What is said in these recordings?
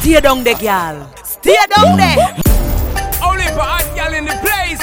Stay down there, girl. Stay down there. Only for hot girl in the place.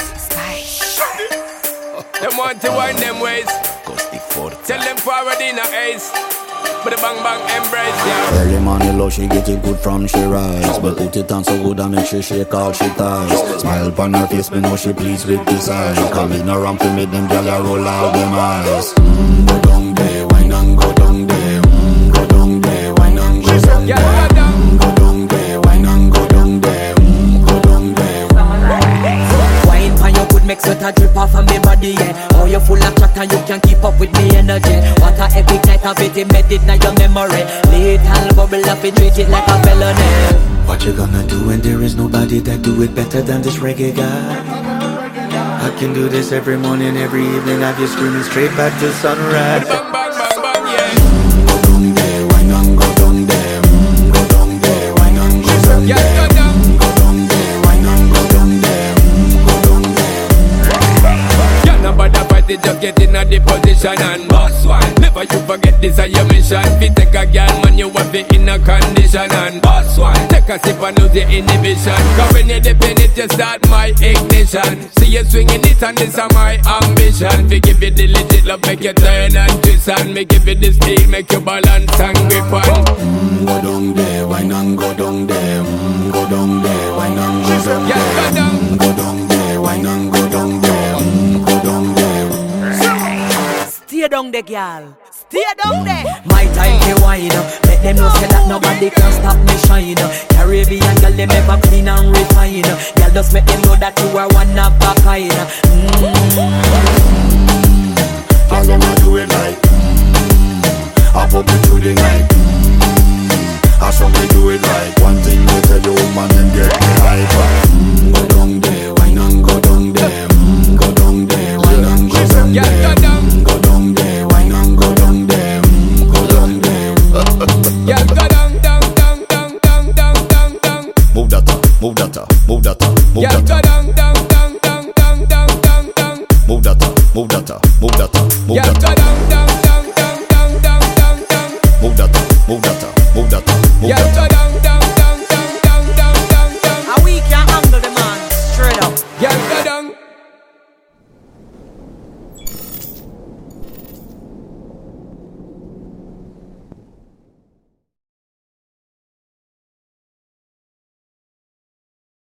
Them want to wind them ways. Tell them forward in a ace. But the bang bang embrace, yeah. Early morning low, she get it good from she rise. But put it on so good and make she shake all she ties. Smile upon her face, me know she pleased with this eye. Coming around to make them gyal roll out them eyes. Go down there, wine and go down there. Go down there, wine and go down there. Go down there, wine and go down there. Go down there. Wine pan your good make sweat a drip off of me body, yeah. Oh, you full of chat and you can keep up with me energy. What a epic night of it, embedded in your memory. Little bubble up and treat it like a felony. What you gonna do when there is nobody that do it better than this reggae guy? I can do this every morning, every evening. Have you screaming straight back to sunrise. Bang bang bang bang, yeah. Go down there, wine and go down there. Go down there, wine and go down there. Yeah, go down. Go down there, wine and go down there. Go down there. Yeah, nobody fight it, just get in a the position and boss one. Never you forget this is your mission. Fi take a girl, man, you want it in a condition and boss one. Take a sip and lose the inhibition. Cause when you dip in it, you start my ignition. See you swinging it and this is my ambition. Fi give you the legit love, make you turn and twist and me give you the speed, make you balance and grip on. Go down there, wine and go down there. Go down there, wine and go down there. Yeah, go down. Go down there, wine and go down there. Go down there. Stay down there, girl. Stay down there. My time to wine up. Let them know say that nobody can stop me shine. Caribbean girl, them ever clean and refine. Girl, just make them know that you are one of a kind. All I'ma do it like I pop it through the night. I saw me do it like